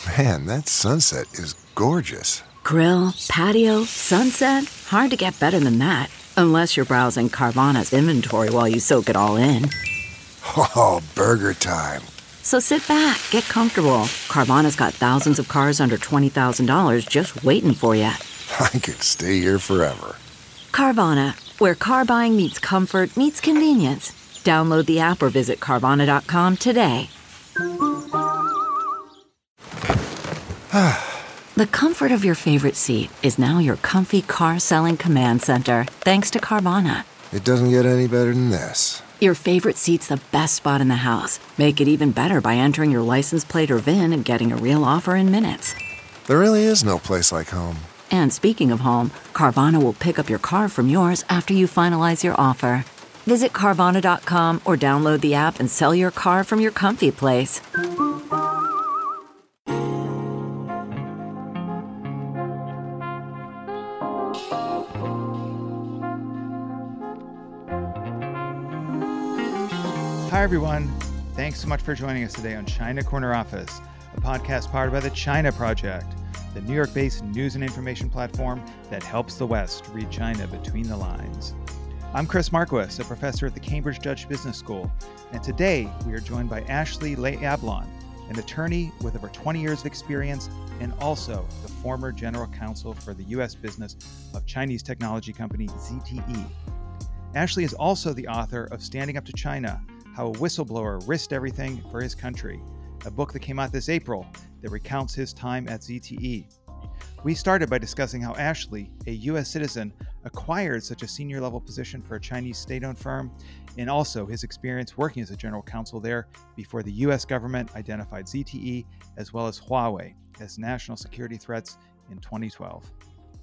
Man, that sunset is gorgeous. Grill, patio, sunset. Hard to get better than that. Unless you're browsing Carvana's inventory while you soak it all in. Oh, burger time. So sit back, get comfortable. Carvana's got thousands of cars under $20,000 just waiting for you. I could stay here forever. Carvana, where car buying meets comfort meets convenience. Download the app or visit Carvana.com today. The comfort of your favorite seat is now your comfy car selling command center, thanks to Carvana. It doesn't get any better than this. Your favorite seat's the best spot in the house. Make it even better by entering your license plate or VIN and getting a real offer in minutes. There really is no place like home. And speaking of home, Carvana will pick up your car from yours after you finalize your offer. Visit Carvana.com or download the app and sell your car from your comfy place. Hi, everyone. Thanks so much for joining us today on China Corner Office, a podcast powered by the China Project, the New York-based news and information platform that helps the West read China between the lines. I'm Chris Marquis, a professor at the Cambridge Dutch Business School, and today we are joined by Ashley Le-Ablon, an attorney with over 20 years of experience and also the former general counsel for the U.S. business of Chinese technology company ZTE. Ashley is also the author of Standing Up to China: How a Whistleblower Risked Everything for His Country, a book that came out this April that recounts his time at ZTE. We started by discussing how Ashley, a U.S. citizen, acquired such a senior-level position for a Chinese state-owned firm, and also his experience working as a general counsel there before the U.S. government identified ZTE as well as Huawei as national security threats in 2012.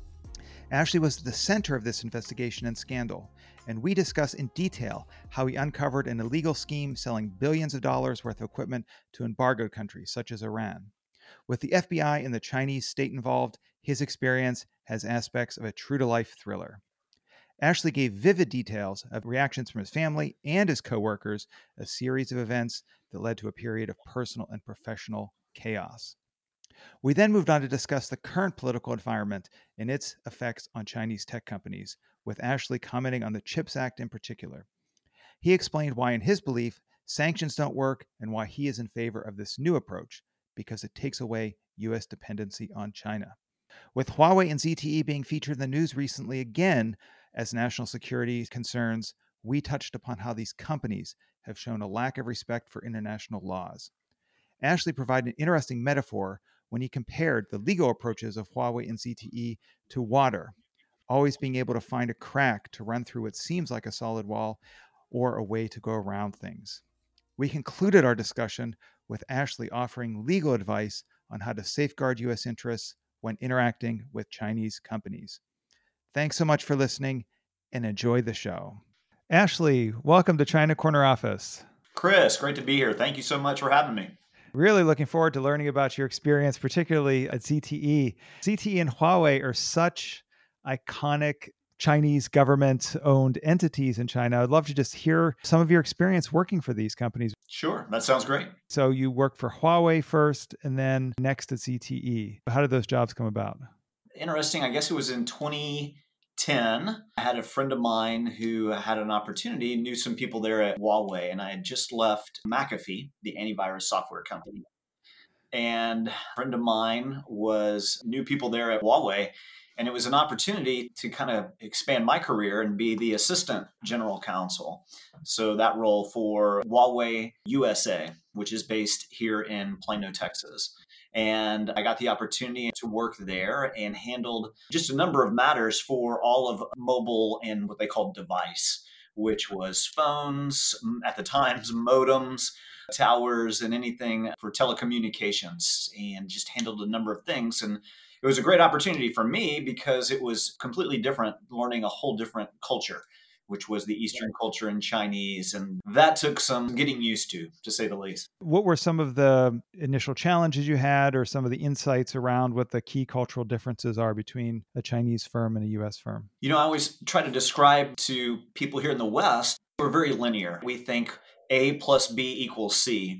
Ashley was at the center of this investigation and scandal, and we discuss in detail how he uncovered an illegal scheme selling billions of dollars worth of equipment to embargoed countries such as Iran. With the FBI and the Chinese state involved, his experience has aspects of a true-to-life thriller. Ashley gave vivid details of reactions from his family and his coworkers, a series of events that led to a period of personal and professional chaos. We then moved on to discuss the current political environment and its effects on Chinese tech companies, with Ashley commenting on the CHIPS Act in particular. He explained why, in his belief, sanctions don't work and why he is in favor of this new approach, because it takes away U.S. dependency on China. With Huawei and ZTE being featured in the news recently again as national security concerns, we touched upon how these companies have shown a lack of respect for international laws. Ashley provided an interesting metaphor when he compared the legal approaches of Huawei and ZTE to water, always being able to find a crack to run through what seems like a solid wall or a way to go around things. We concluded our discussion with Ashley offering legal advice on how to safeguard U.S. interests when interacting with Chinese companies. Thanks so much for listening and enjoy the show. Ashley, welcome to China Corner Office. Chris, great to be here. Thank you so much for having me. Really looking forward to learning about your experience, particularly at ZTE. ZTE and Huawei are such iconic Chinese government-owned entities in China. I'd love to just hear some of your experience working for these companies. Sure, that sounds great. So you worked for Huawei first and then next at ZTE. How did those jobs come about? Interesting. I guess it was in 2010. I had a friend of mine who had an opportunity, knew some people there at Huawei, and I had just left McAfee, the antivirus software company. And a friend of mine knew people there at Huawei, and it was an opportunity to kind of expand my career and be the assistant general counsel. So that role for Huawei USA, which is based here in Plano, Texas. And I got the opportunity to work there and handled just a number of matters for all of mobile and what they called device, which was phones, at the times modems, towers, and anything for telecommunications, and just handled a number of things. And it was a great opportunity for me because it was completely different, learning a whole different culture, which was the Eastern culture and Chinese. And that took some getting used to say the least. What were some of the initial challenges you had or some of the insights around what the key cultural differences are between a Chinese firm and a U.S. firm? I always try to describe to people here in the West, we're very linear. We think A plus B equals C.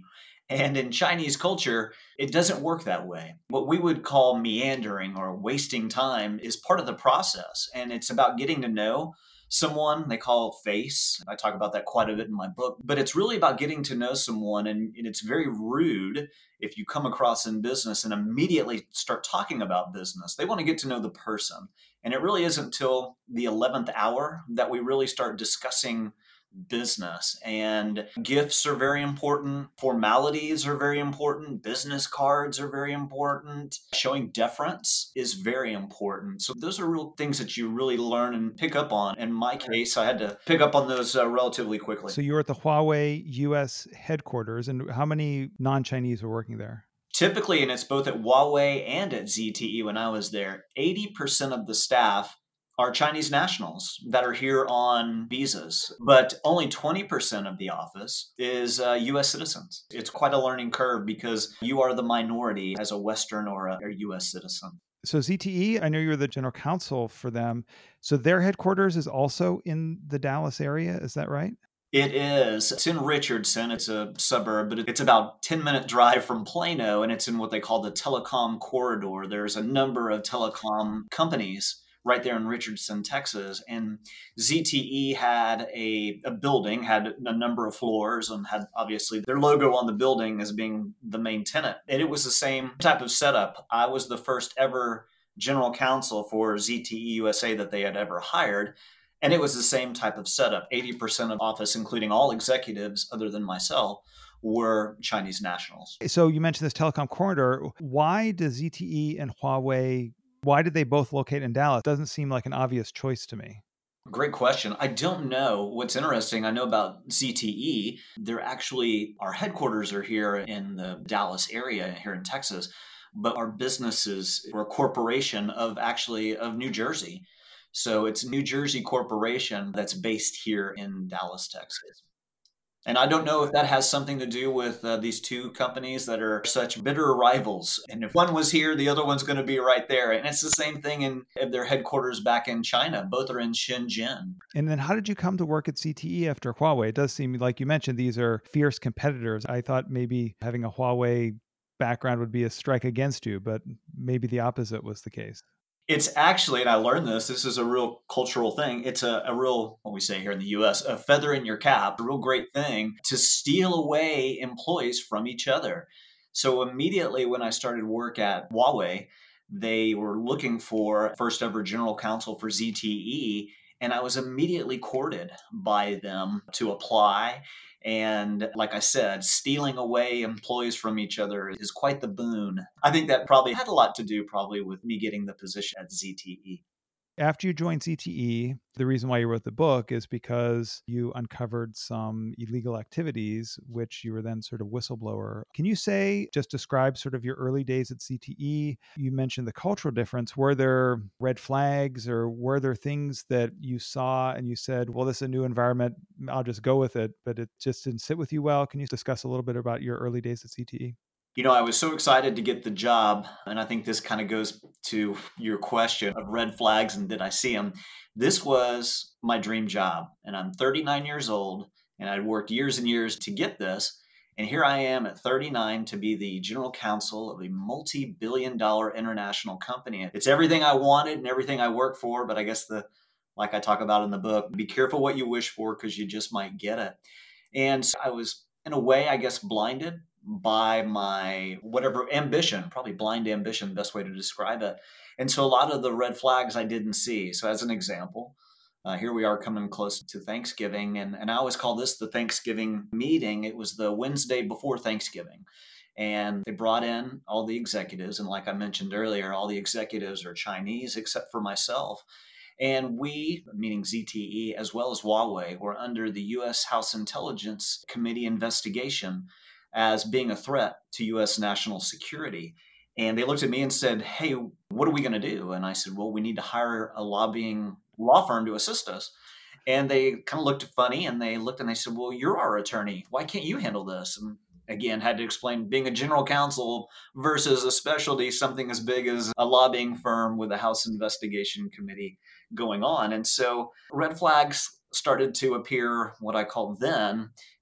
And in Chinese culture, it doesn't work that way. What we would call meandering or wasting time is part of the process. And it's about getting to know someone they call face. I talk about that quite a bit in my book, but it's really about getting to know someone. And it's very rude if you come across in business and immediately start talking about business. They want to get to know the person. And it really isn't until the 11th hour that we really start discussing business. And gifts are very important. Formalities are very important. Business cards are very important. Showing deference is very important. So those are real things that you really learn and pick up on. In my case, I had to pick up on those relatively quickly. So you were at the Huawei US headquarters, and how many non-Chinese were working there? Typically, and it's both at Huawei and at ZTE when I was there, 80% of the staff are Chinese nationals that are here on visas, but only 20% of the office is U.S. citizens. It's quite a learning curve because you are the minority as a Western or a U.S. citizen. So ZTE, I know you're the general counsel for them. So their headquarters is also in the Dallas area. Is that right? It is. It's in Richardson. It's a suburb, but it's about a 10-minute drive from Plano, and it's in what they call the telecom corridor. There's a number of telecom companies right there in Richardson, Texas. And ZTE had a building, had a number of floors, and had obviously their logo on the building as being the main tenant. And it was the same type of setup. I was the first ever general counsel for ZTE USA that they had ever hired. And it was the same type of setup. 80% of office, including all executives other than myself, were Chinese nationals. So you mentioned this telecom corridor. Why does ZTE and Huawei, why did they both locate in Dallas? Doesn't seem like an obvious choice to me. Great question. I don't know. What's interesting, I know about ZTE. Our headquarters are here in the Dallas area here in Texas, but our businesses were a corporation of New Jersey. So it's New Jersey Corporation that's based here in Dallas, Texas. And I don't know if that has something to do with these two companies that are such bitter rivals. And if one was here, the other one's going to be right there. And it's the same thing in their headquarters back in China. Both are in Shenzhen. And then how did you come to work at ZTE after Huawei? It does seem like you mentioned these are fierce competitors. I thought maybe having a Huawei background would be a strike against you, but maybe the opposite was the case. It's actually, and I learned this is a real cultural thing. It's a real, what we say here in the US, a feather in your cap, a real great thing to steal away employees from each other. So immediately when I started work at Huawei, they were looking for first ever general counsel for ZTE. And I was immediately courted by them to apply. And like I said, stealing away employees from each other is quite the boon. I think that probably had a lot to do with me getting the position at ZTE. After you joined ZTE, the reason why you wrote the book is because you uncovered some illegal activities, which you were then sort of whistleblower. Can you just describe sort of your early days at ZTE? You mentioned the cultural difference. Were there red flags or were there things that you saw and you said, well, this is a new environment, I'll just go with it, but it just didn't sit with you well? Can you discuss a little bit about your early days at ZTE? I was so excited to get the job, and I think this kind of goes to your question of red flags and did I see them. This was my dream job, and I'm 39 years old, and I'd worked years and years to get this, and here I am at 39 to be the general counsel of a multi-billion-dollar international company. It's everything I wanted and everything I worked for, but I guess like I talk about in the book, be careful what you wish for because you just might get it. And so I was, in a way, I guess, blinded by my whatever ambition, probably blind ambition, best way to describe it. And so a lot of the red flags I didn't see. So as an example, here we are coming close to Thanksgiving. And I always call this the Thanksgiving meeting. It was the Wednesday before Thanksgiving. And they brought in all the executives. And like I mentioned earlier, all the executives are Chinese except for myself. And we, meaning ZTE, as well as Huawei, were under the U.S. House Intelligence Committee investigation as being a threat to U.S. national security. And they looked at me and said, hey, what are we going to do? And I said, well, we need to hire a lobbying law firm to assist us. And they kind of looked funny and they looked and they said, well, you're our attorney. Why can't you handle this? And again, had to explain being a general counsel versus a specialty, something as big as a lobbying firm with a House Investigation Committee going on. And so red flags started to appear, what I call then,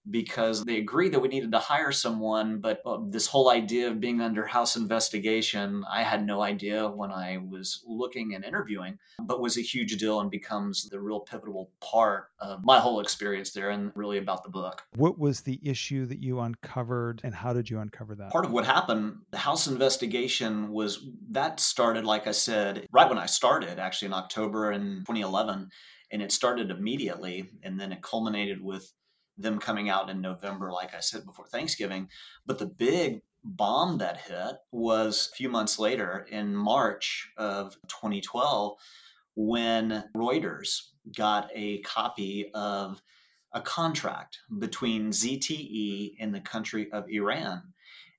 because they agreed that we needed to hire someone. But this whole idea of being under house investigation, I had no idea when I was looking and interviewing, but was a huge deal and becomes the real pivotal part of my whole experience there and really about the book. What was the issue that you uncovered, and how did you uncover that? Part of what happened, the House investigation that started, like I said, right when I started, actually in October in 2011, and it started immediately, and then it culminated with them coming out in November, like I said, before Thanksgiving. But the big bomb that hit was a few months later in March of 2012, when Reuters got a copy of a contract between ZTE and the country of Iran.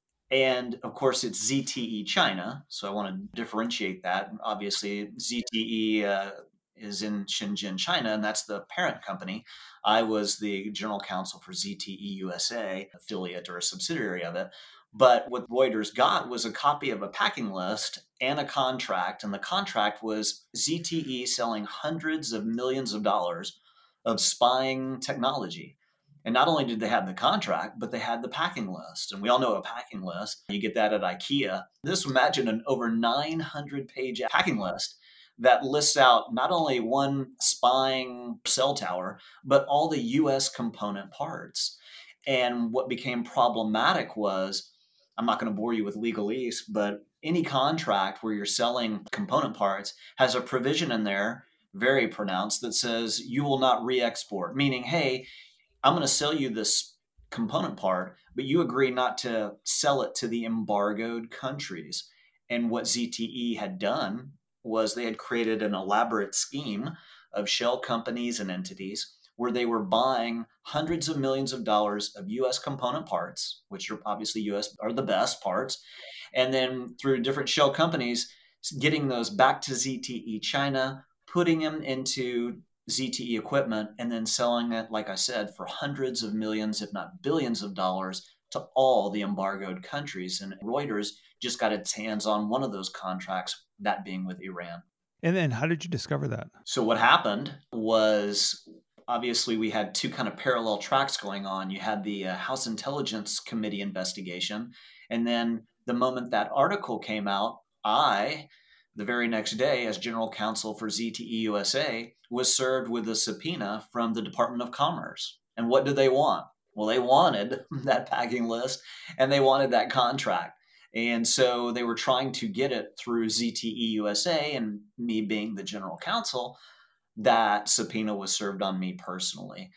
And of course, it's ZTE China. So I want to differentiate that. Obviously, ZTE is in Shenzhen, China, and that's the parent company. I was the general counsel for ZTE USA, affiliate or a subsidiary of it. But what Reuters got was a copy of a packing list and a contract. And the contract was ZTE selling hundreds of millions of dollars of spying technology. And not only did they have the contract, but they had the packing list. And we all know a packing list. You get that at IKEA. Imagine an over 900-page packing list that lists out not only one spying cell tower, but all the U.S. component parts. And what became problematic was, I'm not going to bore you with legalese, but any contract where you're selling component parts has a provision in there, very pronounced, that says you will not re-export, meaning, hey, I'm going to sell you this component part, but you agree not to sell it to the embargoed countries. And what ZTE had done was they had created an elaborate scheme of shell companies and entities where they were buying hundreds of millions of dollars of U.S. component parts, which are obviously U.S. are the best parts, and then through different shell companies, getting those back to ZTE China, putting them into ZTE equipment, and then selling it, like I said, for hundreds of millions, if not billions of dollars to all the embargoed countries. And Reuters just got its hands on one of those contracts, that being with Iran. And then how did you discover that? So what happened was, obviously, we had two kind of parallel tracks going on. You had the House Intelligence Committee investigation. And then the moment that article came out, the very next day, as general counsel for ZTE USA, was served with a subpoena from the Department of Commerce. And what did they want? Well, they wanted that packing list and they wanted that contract. And so they were trying to get it through ZTE USA, and me being the general counsel, that subpoena was served on me personally.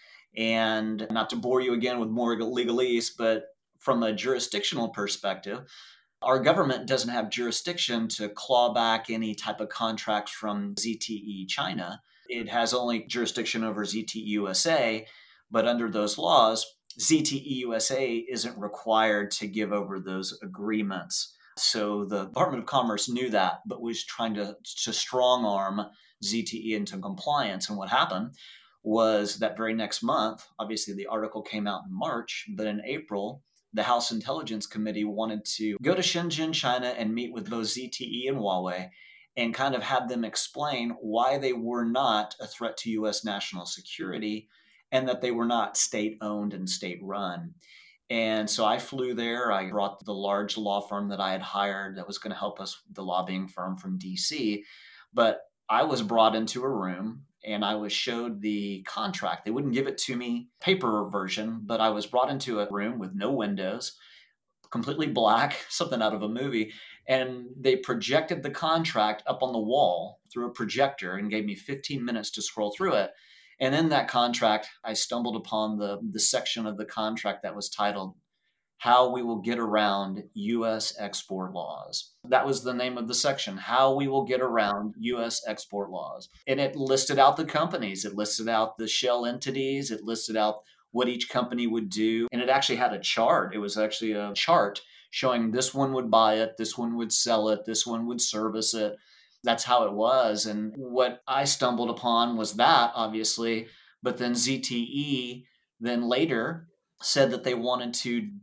And not to bore you again with more legalese, but from a jurisdictional perspective, our government doesn't have jurisdiction to claw back any type of contracts from ZTE China. It has only jurisdiction over ZTE USA, but under those laws, ZTE USA isn't required to give over those agreements. So the Department of Commerce knew that, but was trying to strong arm ZTE into compliance. And what happened was that very next month, obviously the article came out in March, but in April, the House Intelligence Committee wanted to go to Shenzhen, China, and meet with both ZTE and Huawei and kind of have them explain why they were not a threat to U.S. national security and that they were not state-owned and state-run. And so I flew there. I brought the large law firm that I had hired that was going to help us, the lobbying firm from D.C. But I was brought into a room and I was showed the contract. They wouldn't give it to me, paper version, but I was brought into a room with no windows, completely black, something out of a movie. And they projected the contract up on the wall through a projector and gave me 15 minutes to scroll through it. And in that contract, I stumbled upon the section of the contract that was titled, How We Will Get Around U.S. Export Laws. That was the name of the section, How We Will Get Around U.S. Export Laws. And it listed out the companies. It listed out the shell entities. It listed out what each company would do. And it actually had a chart. It was actually a chart showing this one would buy it, this one would sell it, this one would service it. That's how it was. And what I stumbled upon was that, obviously, but then ZTE then later said that they wanted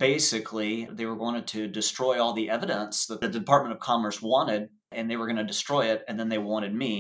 to destroy all the evidence that the Department of Commerce wanted, and they were going to destroy it. And then they wanted me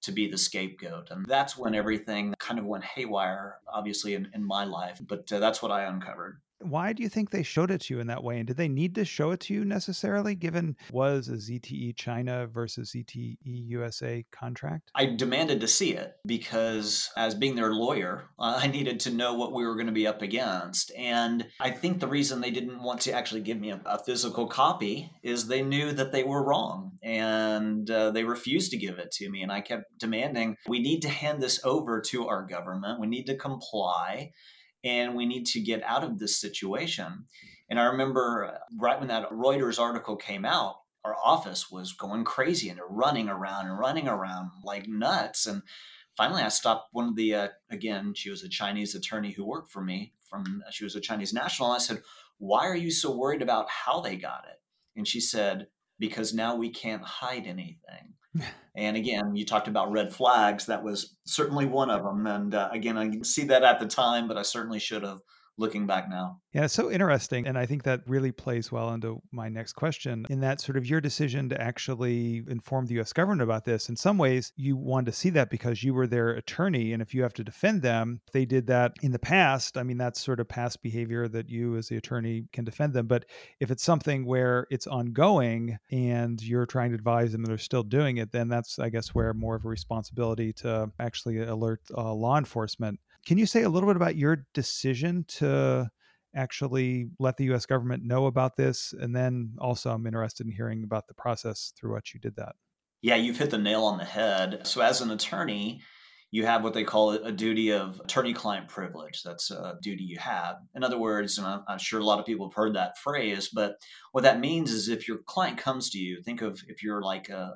to be the scapegoat. And that's when everything kind of went haywire, obviously, in my life. But that's what I uncovered. Why do you think they showed it to you in that way? And did they need to show it to you necessarily, given was a ZTE China versus ZTE USA contract? I demanded to see it because, as being their lawyer, I needed to know what we were going to be up against. And I think the reason they didn't want to actually give me a physical copy is they knew that they were wrong, and they refused to give it to me. And I kept demanding, we need to hand this over to our government. We need to comply, and we need to get out of this situation. And I remember right when that Reuters article came out, our office was going crazy and they're running around like nuts. And finally, I stopped one of the, again, she was a Chinese attorney who worked for me, she was a Chinese national. And I said, why are you so worried about how they got it? And she said, because now we can't hide anything. And again, you talked about red flags. That was certainly one of them. And again, I didn't see that at the time, but I certainly should have, looking back now. Yeah, it's so interesting. And I think that really plays well into my next question, in that sort of your decision to actually inform the US government about this. In some ways, you wanted to see that because you were their attorney. And if you have to defend them, if they did that in the past, I mean, that's sort of past behavior that you as the attorney can defend them. But if it's something where it's ongoing and you're trying to advise them and they're still doing it, then that's, I guess, where more of a responsibility to actually alert law enforcement. Can you say a little bit about your decision to actually let the U.S. government know about this? And then also, I'm interested in hearing about the process through which you did that. Yeah, you've hit the nail on the head. So as an attorney, you have what they call a duty of attorney-client privilege. That's a duty you have. In other words, and I'm sure a lot of people have heard that phrase, but what that means is if your client comes to you, think of if you're like a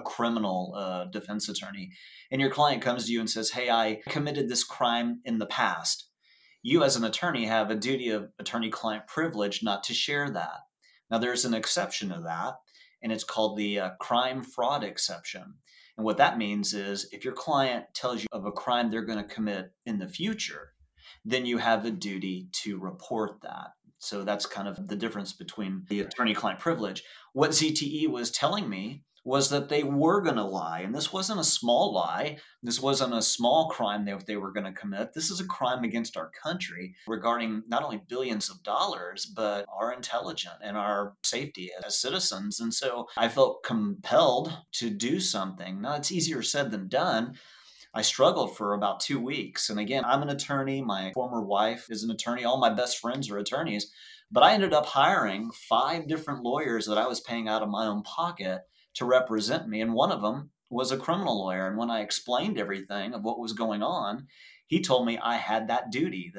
criminal defense attorney, and your client comes to you and says, hey, I committed this crime in the past. You as an attorney have a duty of attorney-client privilege not to share that. Now, there's an exception to that, and it's called the crime fraud exception. And what that means is if your client tells you of a crime they're going to commit in the future, then you have a duty to report that. So that's kind of the difference between the attorney-client privilege. What ZTE was telling me was that they were going to lie. And this wasn't a small lie. This wasn't a small crime that they were going to commit. This is a crime against our country regarding not only billions of dollars, but our intelligence and our safety as citizens. And so I felt compelled to do something. Now, it's easier said than done. I struggled for about 2 weeks. And again, I'm an attorney. My former wife is an attorney. All my best friends are attorneys. But I ended up hiring 5 different lawyers that I was paying out of my own pocket to represent me. And one of them was a criminal lawyer. And when I explained everything of what was going on, he told me I had that duty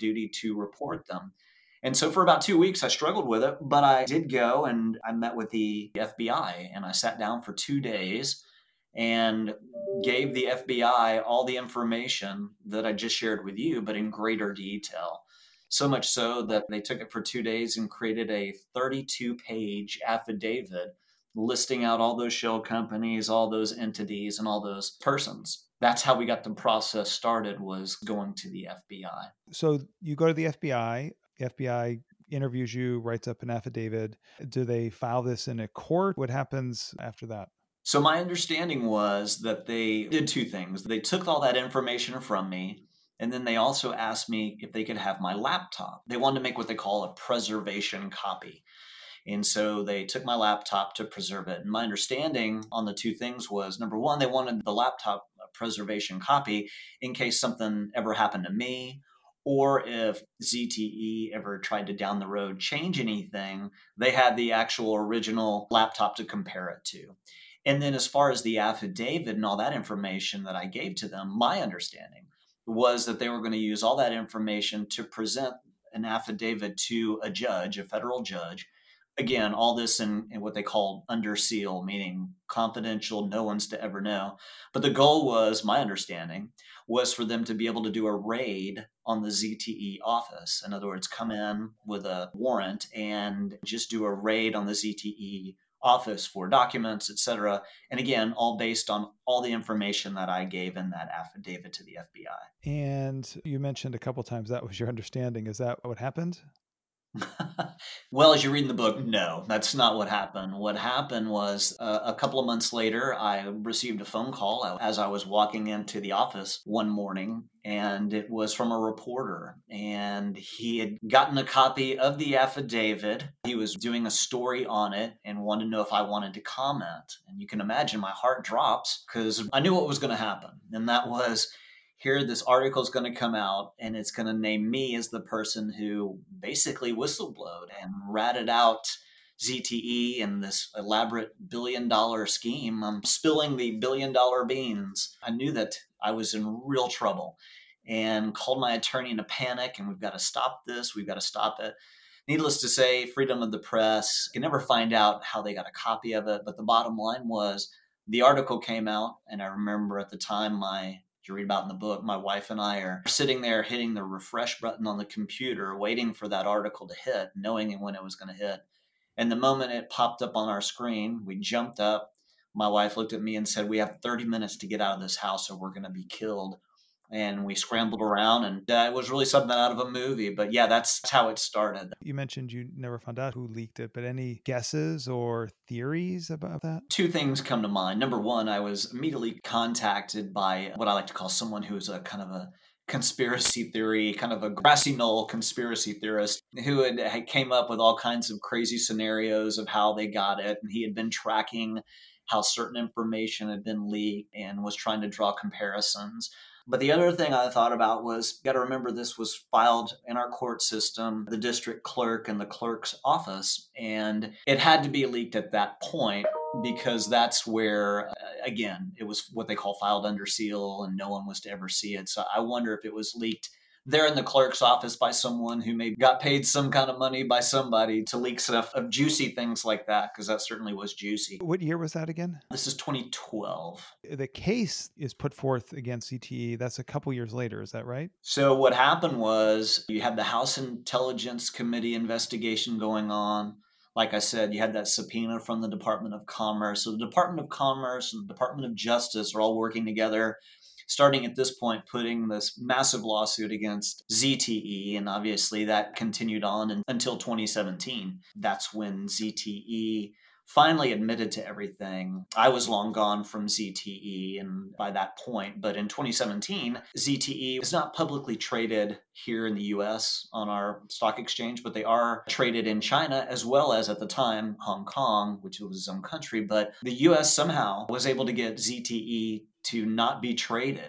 to report them. And so for about 2 weeks, I struggled with it, but I did go and I met with the FBI and I sat down for 2 days and gave the FBI all the information that I just shared with you, but in greater detail. So much so that they took it for 2 days and created a 32-page affidavit listing out all those shell companies, all those entities, and all those persons. That's how we got the process started, was going to the FBI. So you go to the FBI, interviews you, writes up an affidavit. Do they file this in a court? What happens after that? So my understanding was that they did 2 things. They took all that information from me, and then they also asked me if they could have my laptop. They wanted to make what they call a preservation copy. And so they took my laptop to preserve it. And my understanding on the 2 things was, number one, they wanted the laptop preservation copy in case something ever happened to me, or if ZTE ever tried to down the road change anything, they had the actual original laptop to compare it to. And then as far as the affidavit and all that information that I gave to them, my understanding was that they were going to use all that information to present an affidavit to a judge, a federal judge. Again, all this in what they call under seal, meaning confidential, no one's to ever know. But the goal was, my understanding, was for them to be able to do a raid on the ZTE office. In other words, come in with a warrant and just do a raid on the ZTE office for documents, et cetera. And again, all based on all the information that I gave in that affidavit to the FBI. And you mentioned a couple of times that was your understanding. Is that what happened? Well, as you read in the book, no, that's not what happened. What happened was a couple of months later, I received a phone call as I was walking into the office one morning, and it was from a reporter. And he had gotten a copy of the affidavit. He was doing a story on it and wanted to know if I wanted to comment. And you can imagine my heart drops because I knew what was going to happen. And that was, here this article is going to come out and it's going to name me as the person who basically whistleblowed and ratted out ZTE and this elaborate $1 billion scheme. I'm spilling the $1 billion beans. I knew that I was in real trouble and called my attorney in a panic, and we've got to stop this. We've got to stop it. Needless to say, freedom of the press. You can never find out how they got a copy of it, but the bottom line was the article came out, and I remember at the time you read about in the book, my wife and I are sitting there hitting the refresh button on the computer, waiting for that article to hit, knowing when it was going to hit. And the moment it popped up on our screen, we jumped up. My wife looked at me and said, "We have 30 minutes to get out of this house or we're going to be killed." And we scrambled around, and it was really something out of a movie. But yeah, that's how it started. You mentioned you never found out who leaked it, but any guesses or theories about that? Two things come to mind. Number one, I was immediately contacted by what I like to call someone who's a kind of a conspiracy theory, kind of a grassy knoll conspiracy theorist who had came up with all kinds of crazy scenarios of how they got it. And he had been tracking how certain information had been leaked and was trying to draw comparisons. But the other thing I thought about was, you got to remember this was filed in our court system, the district clerk and the clerk's office, and it had to be leaked at that point because that's where, again, it was what they call filed under seal and no one was to ever see it. So I wonder if it was leaked there in the clerk's office by someone who maybe got paid some kind of money by somebody to leak stuff of juicy things like that, because that certainly was juicy. What year was that again? This is 2012. The case is put forth against ZTE. That's a couple years later. Is that right? So what happened was you had the House Intelligence Committee investigation going on. Like I said, you had that subpoena from the Department of Commerce. So the Department of Commerce and the Department of Justice are all working together, starting at this point, putting this massive lawsuit against ZTE. And obviously that continued on until 2017. That's when ZTE finally admitted to everything. I was long gone from ZTE and by that point, but in 2017, ZTE is not publicly traded here in the US on our stock exchange, but they are traded in China as well as at the time Hong Kong, which was its own country. But the US somehow was able to get ZTE to not be traded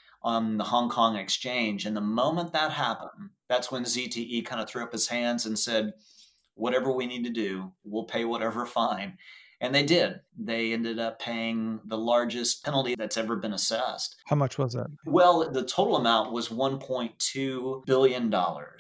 on the Hong Kong exchange. And the moment that happened, that's when ZTE kind of threw up his hands and said, whatever we need to do, we'll pay whatever fine. And they did. They ended up paying the largest penalty that's ever been assessed. How much was that? Well, the total amount was $1.2 billion.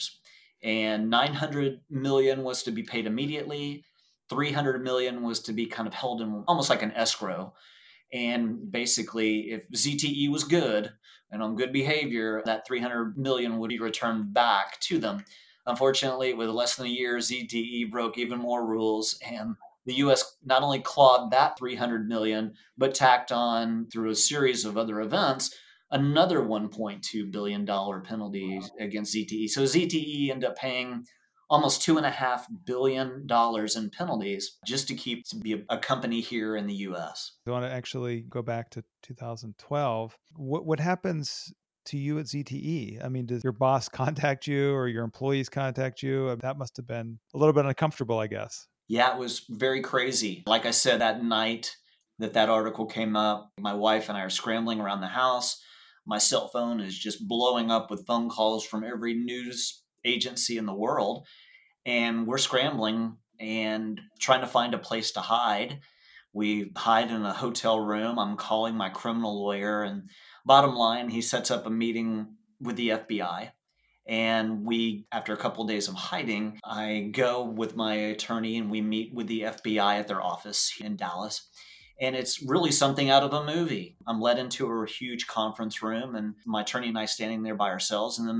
And 900 million was to be paid immediately. 300 million was to be kind of held in almost like an escrow. And basically, if ZTE was good and on good behavior, that 300 million would be returned back to them. Unfortunately, with less than a year, ZTE broke even more rules, and the U.S. not only clawed that 300 million, but tacked on, through a series of other events, another $1.2 billion penalty against ZTE. So ZTE ended up paying almost $2.5 billion in penalties just to be a company here in the U.S. I want to actually go back to 2012. What happens to you at ZTE? I mean, does your boss contact you or your employees contact you? That must have been a little bit uncomfortable, I guess. Yeah, it was very crazy. Like I said, that night that article came up, my wife and I are scrambling around the house. My cell phone is just blowing up with phone calls from every news agency in the world. And we're scrambling and trying to find a place to hide. We hide in a hotel room. I'm calling my criminal lawyer, and bottom line, he sets up a meeting with the FBI. And after a couple of days of hiding, I go with my attorney and we meet with the FBI at their office in Dallas. And it's really something out of a movie. I'm led into a huge conference room and my attorney and I standing there by ourselves. And then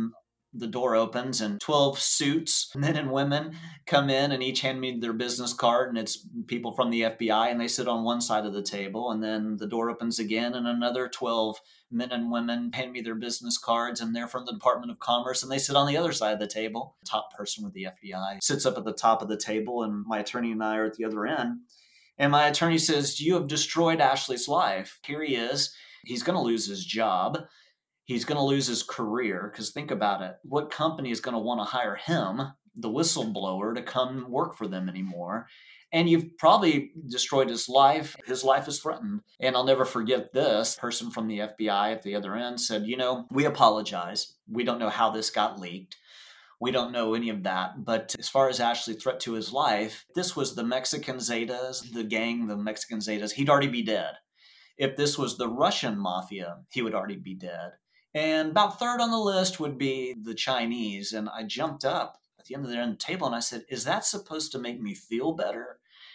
the door opens and 12 suits, men and women, come in and each hand me their business card. And it's people from the FBI and they sit on one side of the table. And then the door opens again and another 12 men and women hand me their business cards and they're from the Department of Commerce and they sit on the other side of the table. The top person with the FBI sits up at the top of the table and my attorney and I are at the other end. And my attorney says, "You have destroyed Ashley's life. Here he is. He's going to lose his job. He's going to lose his career." Because think about it. What company is going to want to hire him, the whistleblower, to come work for them anymore? And you've probably destroyed his life. His life is threatened. And I'll never forget this. The person from the FBI at the other end said, "We apologize. We don't know how this got leaked. We don't know any of that. But as far as Ashley's threat to his life, if this was the Mexican Zetas, the gang, the Mexican Zetas, he'd already be dead. If this was the Russian mafia, he would already be dead. And about third on the list would be the Chinese." And I jumped up at the end of the table and I said, "Is that supposed to make me feel better?"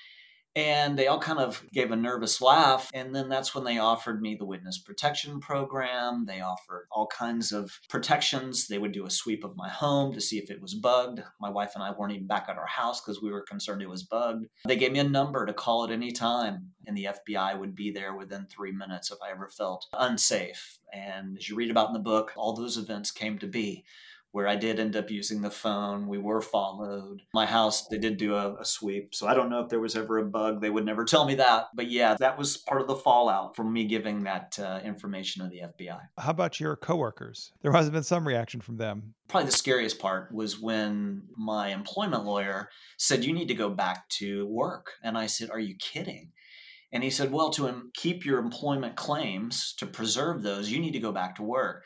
And they all kind of gave a nervous laugh. And then that's when they offered me the witness protection program. They offered all kinds of protections. They would do a sweep of my home to see if it was bugged. My wife and I weren't even back at our house because we were concerned it was bugged. They gave me a number to call at any time, and the FBI would be there within 3 minutes if I ever felt unsafe. And as you read about in the book, all those events came to be, where I did end up using the phone. We were followed. My house, they did do a sweep. So I don't know if there was ever a bug. They would never tell me that. But yeah, that was part of the fallout from me giving that information to the FBI. How about your coworkers? There must have been some reaction from them. Probably the scariest part was when my employment lawyer said, "You need to go back to work." And I said, "Are you kidding?" And he said, "Well, to keep your employment claims, to preserve those, you need to go back to work."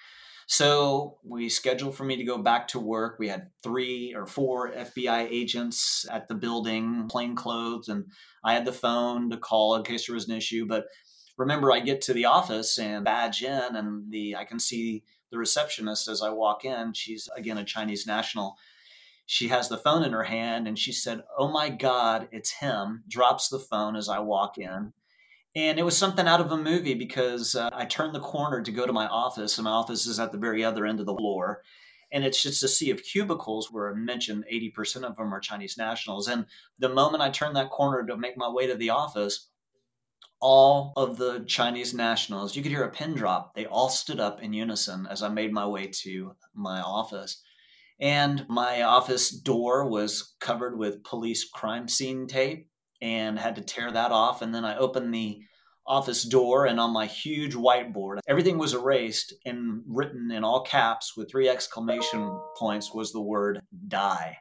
So we scheduled for me to go back to work. We had 3 or 4 FBI agents at the building, plain clothes, and I had the phone to call in case there was an issue. But remember, I get to the office and badge in, and I can see the receptionist as I walk in. She's, again, a Chinese national. She has the phone in her hand, and she said, "Oh my God, it's him," drops the phone as I walk in. And it was something out of a movie because I turned the corner to go to my office, and my office is at the very other end of the floor. And it's just a sea of cubicles where I mentioned 80% of them are Chinese nationals. And the moment I turned that corner to make my way to the office, all of the Chinese nationals, you could hear a pin drop. They all stood up in unison as I made my way to my office. And my office door was covered with police crime scene tape, and had to tear that off. And then I opened the office door, and on my huge whiteboard, everything was erased and written in all caps with 3 exclamation points was the word "die."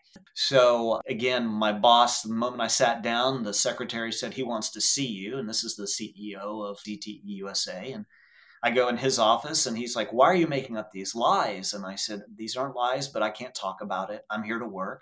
So again, my boss, the moment I sat down, the secretary said, "He wants to see you." And this is the CEO of DTE USA. And I go in his office and he's like, "Why are you making up these lies?" And I said, "These aren't lies, but I can't talk about it. I'm here to work."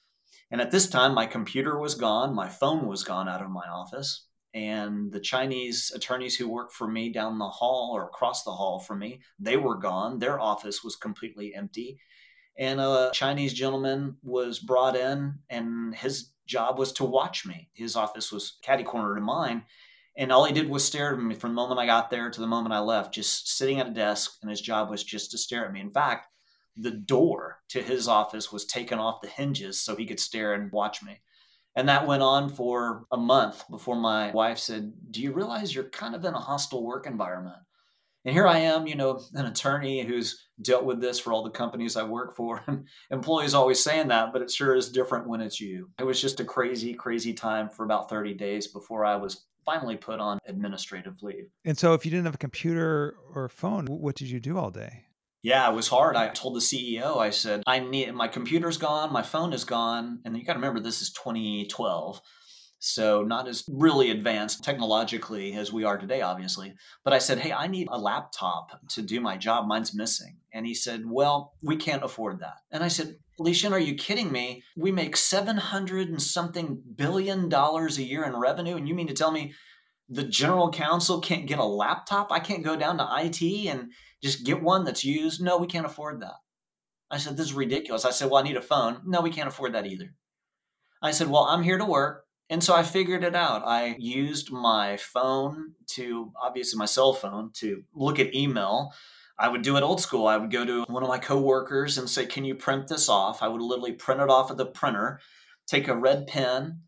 And at this time, my computer was gone. My phone was gone out of my office. And the Chinese attorneys who worked for me down the hall or across the hall from me, they were gone. Their office was completely empty. And a Chinese gentleman was brought in, and his job was to watch me. His office was catty corner to mine. And all he did was stare at me from the moment I got there to the moment I left, just sitting at a desk. And his job was just to stare at me. In fact, the door to his office was taken off the hinges so he could stare and watch me. And that went on for a month before my wife said, "Do you realize you're kind of in a hostile work environment?" And here I am, an attorney who's dealt with this for all the companies I work for. And employees always saying that, but it sure is different when it's you. It was just a crazy, crazy time for about 30 days before I was finally put on administrative leave. And so if you didn't have a computer or phone, what did you do all day? Yeah, it was hard. I told the CEO, I said, my computer's gone, my phone is gone. And you got to remember, this is 2012. So not as really advanced technologically as we are today, obviously. But I said, "Hey, I need a laptop to do my job. Mine's missing." And he said, "Well, we can't afford that." And I said, "Lishan, are you kidding me? We make $700 and something billion a year in revenue. And you mean to tell me the general counsel can't get a laptop? I can't go down to IT and just get one that's used? No, we can't afford that." I said, "This is ridiculous." I said, "Well, I need a phone." "No, we can't afford that either." I said, "Well, I'm here to work." And so I figured it out. I used my phone obviously my cell phone, to look at email. I would do it old school. I would go to one of my coworkers and say, can you print this off? I would literally print it off at the printer, take a red pen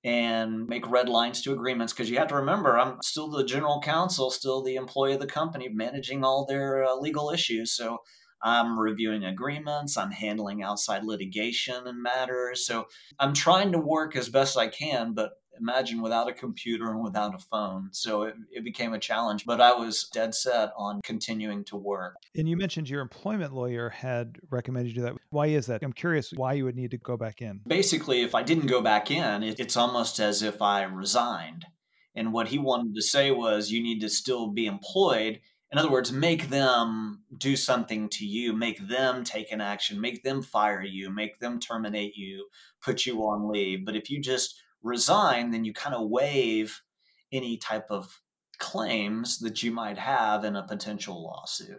and make red lines to agreements. Because you have to remember, I'm still the general counsel, still the employee of the company, managing all their legal issues. So I'm reviewing agreements. I'm handling outside litigation and matters. So I'm trying to work as best I can, but imagine without a computer and without a phone. So it became a challenge, but I was dead set on continuing to work. And you mentioned your employment lawyer had recommended you that. Why is that? I'm curious why you would need to go back in. Basically, if I didn't go back in, it's almost as if I resigned. And what he wanted to say was, you need to still be employed. In other words, make them do something to you, make them take an action, make them fire you, make them terminate you, put you on leave. But if you just resign, then you kind of waive any type of claims that you might have in a potential lawsuit.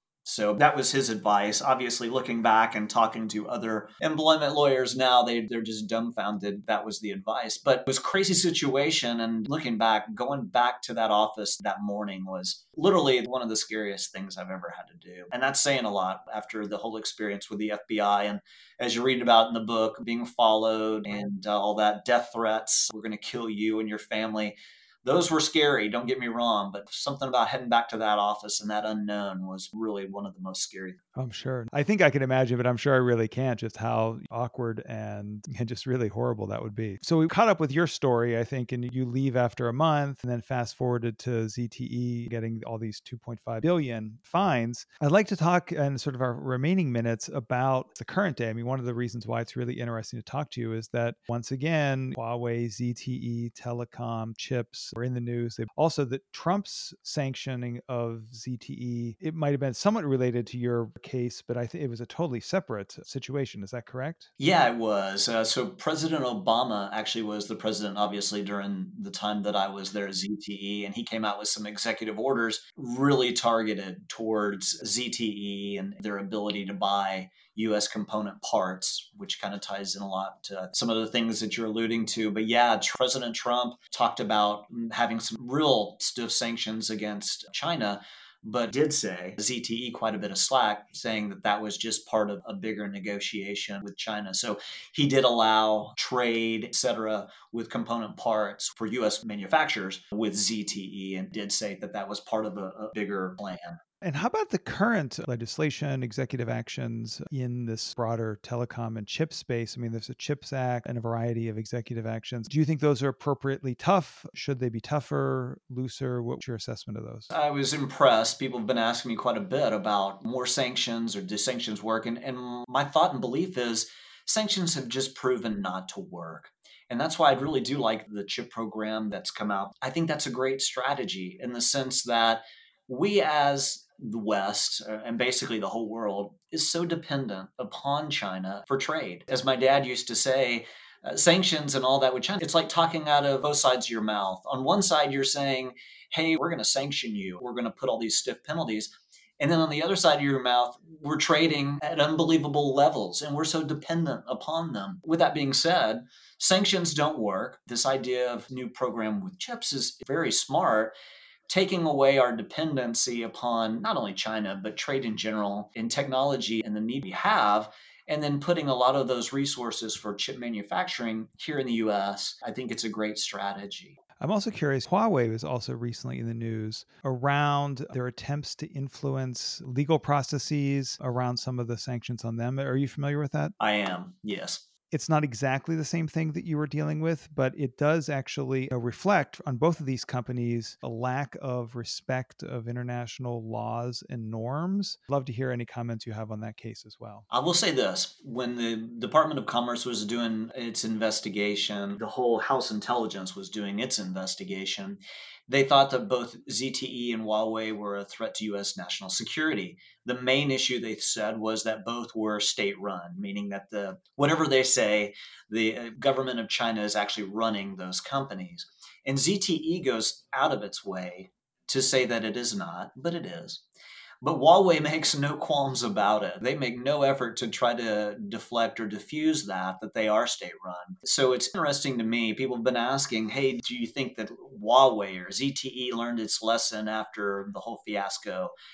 So that was his advice. Obviously, looking back and talking to other employment lawyers now, they're just dumbfounded. That was the advice. But it was a crazy situation. And looking back, going back to that office that morning was literally one of the scariest things I've ever had to do. And that's saying a lot after the whole experience with the FBI. And as you read about in the book, being followed and all that, death threats, we're going to kill you and your family. Those were scary, don't get me wrong, but something about heading back to that office and that unknown was really one of the most scary. I'm sure. I think I can imagine, but I'm sure I really can't, just how awkward and just really horrible that would be. So we caught up with your story, I think, and you leave after a month and then fast forwarded to ZTE getting all these 2.5 billion fines. I'd like to talk in sort of our remaining minutes about the current day. I mean, one of the reasons why it's really interesting to talk to you is that once again, Huawei, ZTE, telecom, chips were in the news. Also, that Trump's sanctioning of ZTE, it might have been somewhat related to your case, but I think it was a totally separate situation. Is that correct? Yeah, it was. So President Obama actually was the president, obviously, during the time that I was there at ZTE, and he came out with some executive orders really targeted towards ZTE and their ability to buy U.S. component parts, which kind of ties in a lot to some of the things that you're alluding to. But yeah, President Trump talked about having some real stiff sanctions against China, but did say ZTE quite a bit of slack, saying that that was just part of a bigger negotiation with China. So he did allow trade, et cetera, with component parts for U.S. manufacturers with ZTE, and did say that that was part of a bigger plan. And how about the current legislation, executive actions in this broader telecom and chip space? I mean, there's a CHIPS Act and a variety of executive actions. Do you think those are appropriately tough? Should they be tougher, looser? What's your assessment of those? I was impressed. People have been asking me quite a bit about more sanctions or do sanctions work? And my thought and belief is sanctions have just proven not to work. And that's why I really do like the chip program that's come out. I think that's a great strategy in the sense that we as the West and basically the whole world is so dependent upon China for trade. As my dad used to say, sanctions and all that with China, it's like talking out of both sides of your mouth. On one side, you're saying, hey, we're going to sanction you. We're going to put all these stiff penalties. And then on the other side of your mouth, we're trading at unbelievable levels and we're so dependent upon them. With that being said, sanctions don't work. This idea of new program with chips is very smart, taking away our dependency upon not only China, but trade in general, in technology and the need we have, and then putting a lot of those resources for chip manufacturing here in the US. I think it's a great strategy. I'm also curious, Huawei was also recently in the news around their attempts to influence legal processes around some of the sanctions on them. Are you familiar with that? I am, yes. It's not exactly the same thing that you were dealing with, but it does actually reflect on both of these companies a lack of respect of international laws and norms. Love to hear any comments you have on that case as well. I will say this. When the Department of Commerce was doing its investigation, the whole House Intelligence was doing its investigation, they thought that both ZTE and Huawei were a threat to U.S. national security. The main issue, they said, was that both were state-run, meaning that whatever they say, the government of China is actually running those companies. And ZTE goes out of its way to say that it is not, but it is. But Huawei makes no qualms about it. They make no effort to try to deflect or diffuse that they are state-run. So it's interesting to me. People have been asking, hey, do you think that Huawei or ZTE learned its lesson after the whole fiasco?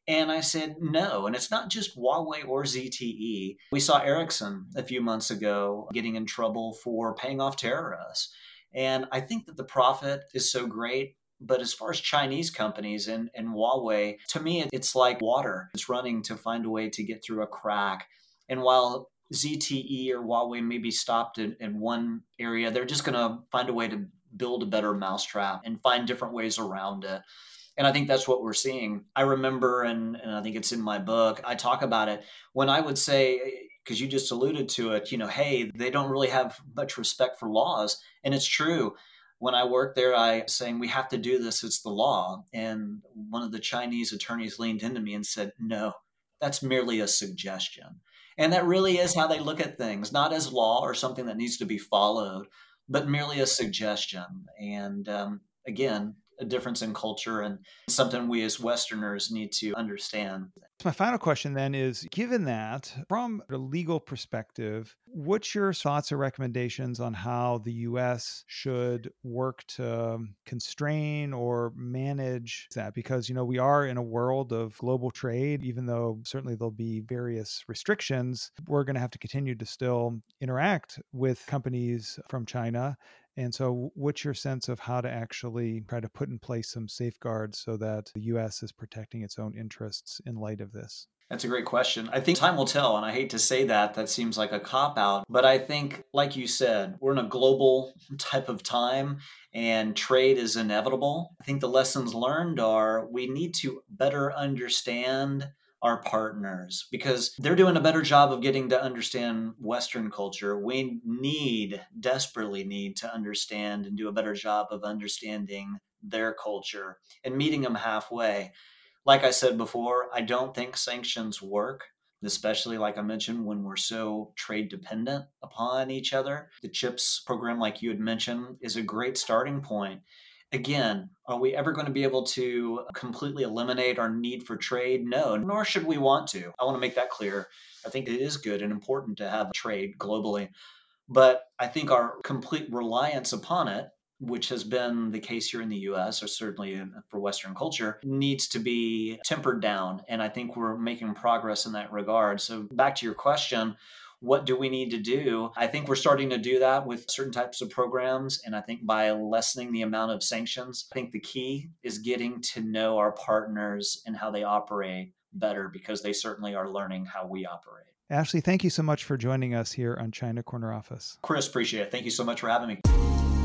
And I said, no. And it's not just Huawei or ZTE. We saw Ericsson a few months ago getting in trouble for paying off terrorists. And I think that the profit is so great. But as far as Chinese companies and Huawei, to me, it's like water. It's running to find a way to get through a crack. And while ZTE or Huawei may be stopped in one area, they're just going to find a way to build a better mousetrap and find different ways around it. And I think that's what we're seeing. I remember, and I think it's in my book, I talk about it when I would say, because you just alluded to it, hey, they don't really have much respect for laws. And it's true. When I worked there, I was saying, we have to do this. It's the law. And one of the Chinese attorneys leaned into me and said, no, that's merely a suggestion. And that really is how they look at things, not as law or something that needs to be followed, but merely a suggestion. And again, a difference in culture and something we as Westerners need to understand. My final question then is, given that, from a legal perspective, what's your thoughts or recommendations on how the U.S. should work to constrain or manage that? Because, we are in a world of global trade, even though certainly there'll be various restrictions, we're going to have to continue to still interact with companies from China. And so what's your sense of how to actually try to put in place some safeguards so that the U.S. is protecting its own interests in light of this? That's a great question. I think time will tell, and I hate to say that seems like a cop-out, but I think, like you said, we're in a global type of time, and trade is inevitable. I think the lessons learned are we need to better understand our partners because they're doing a better job of getting to understand Western culture. We desperately need to understand and do a better job of understanding their culture and meeting them halfway. Like I said before, I don't think sanctions work, especially like I mentioned, when we're so trade dependent upon each other. The CHIPS program, like you had mentioned, is a great starting point. Again, are we ever going to be able to completely eliminate our need for trade? No, nor should we want to. I want to make that clear. I think it is good and important to have trade globally. But I think our complete reliance upon it, which has been the case here in the US, or certainly for Western culture, needs to be tempered down. And I think we're making progress in that regard. So back to your question, what do we need to do? I think we're starting to do that with certain types of programs. And I think by lessening the amount of sanctions, I think the key is getting to know our partners and how they operate better because they certainly are learning how we operate. Ashley, thank you so much for joining us here on China Corner Office. Chris, appreciate it. Thank you so much for having me.